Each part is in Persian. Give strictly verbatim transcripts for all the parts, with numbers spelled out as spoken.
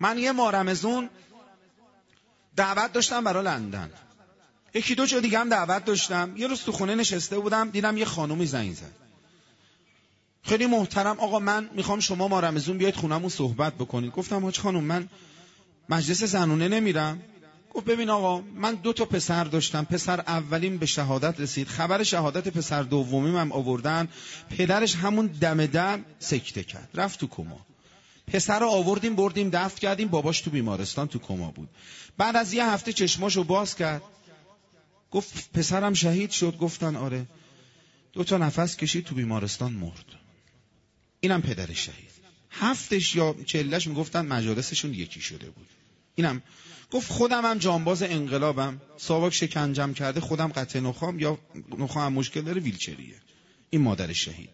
من یه ماه رمضان دعوت داشتم برای لندن، یکی دو جا دیگه هم دعوت داشتم. یه روز تو خونه نشسته بودم، دیدم یه خانومی زنگ زد، خیلی محترم، آقا من میخوام شما ما رمضان بیاید خونمون صحبت بکنید. گفتم حاج خانم من مجلس زنونه نمیرم. گفت ببین آقا من دو تا پسر داشتم، پسر اولیم به شهادت رسید، خبر شهادت پسر دومیم هم آوردن، پدرش همون دم در سکته کرد، رفت تو کما. پسر رو آوردیم بردیم دفن کردیم، باباش تو بیمارستان تو کما بود. بعد از یه هفته چشماشو باز کرد، گفت پسرم شهید شد. گفتن آره. دو تا نفس کشید تو بیمارستان مرد. اینم پدر شهید. هفتش یا چلش میگفتن مجالسشون یکی شده بود. اینم گفت خودم هم جانباز انقلابم، ساواک شکنجم کرده، خودم قطع نخام یا نخام مشکل داره، ویلچریه. این مادر شهید.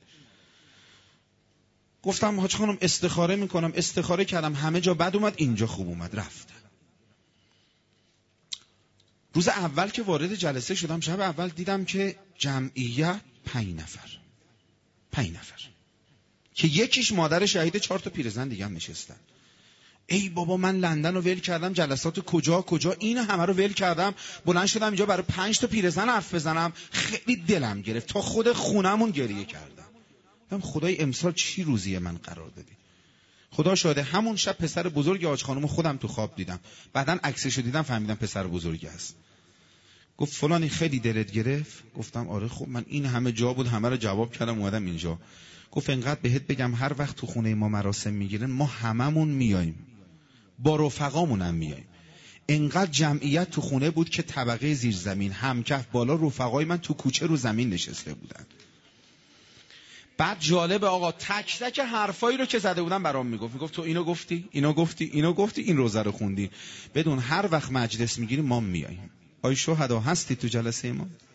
گفتم حاج خانم استخاره میکنم. استخاره کردم همه جا بد اومد، اینجا خوب اومد، رفتم. روز اول که وارد جلسه شدم، شب اول دیدم که جمعیت پنج نفر پنج نفر که یکیش مادر شهید، چهار تا پیرزن دیگه هم نشستن. ای بابا من لندن رو ول کردم، جلسات کجا کجا، این همه رو ول کردم، بلند شدم اینجا برای پنج تا پیرزن حرف بزنم. خیلی دلم گرفت، تا خود خونمون گریه کردم. گفتم خدای امسال چی روزی من قرار دادی؟ خدا شاهده همون شب پسر بزرگ حاج خانم خودم تو خواب دیدم، بعدن عکسشو دیدم فهمیدم پسر بزرگی است. گفت فلانی خیلی دلت گرفت؟ گفتم آره. خب من این همه جا بود، همه رو جواب کردم اومدم اینجا. گفت انقدر بهت بگم هر وقت تو خونه ما مراسم میگیرن ما هممون میایم، با رفقامون هم میایم. انقدر جمعیت تو خونه بود که طبقه زیر زمین همکف بالا رفقای من تو کوچه رو زمین نشسته بودن. بعد جالب آقا تک تک حرفایی رو که زده بودن برام میگفت. میگفت تو اینو گفتی، اینو گفتی، اینو گفتی، این روزه رو خوندی. بدون هر وقت مجلس میگیریم ما میاییم. آی شهدا هستی تو جلسه ما؟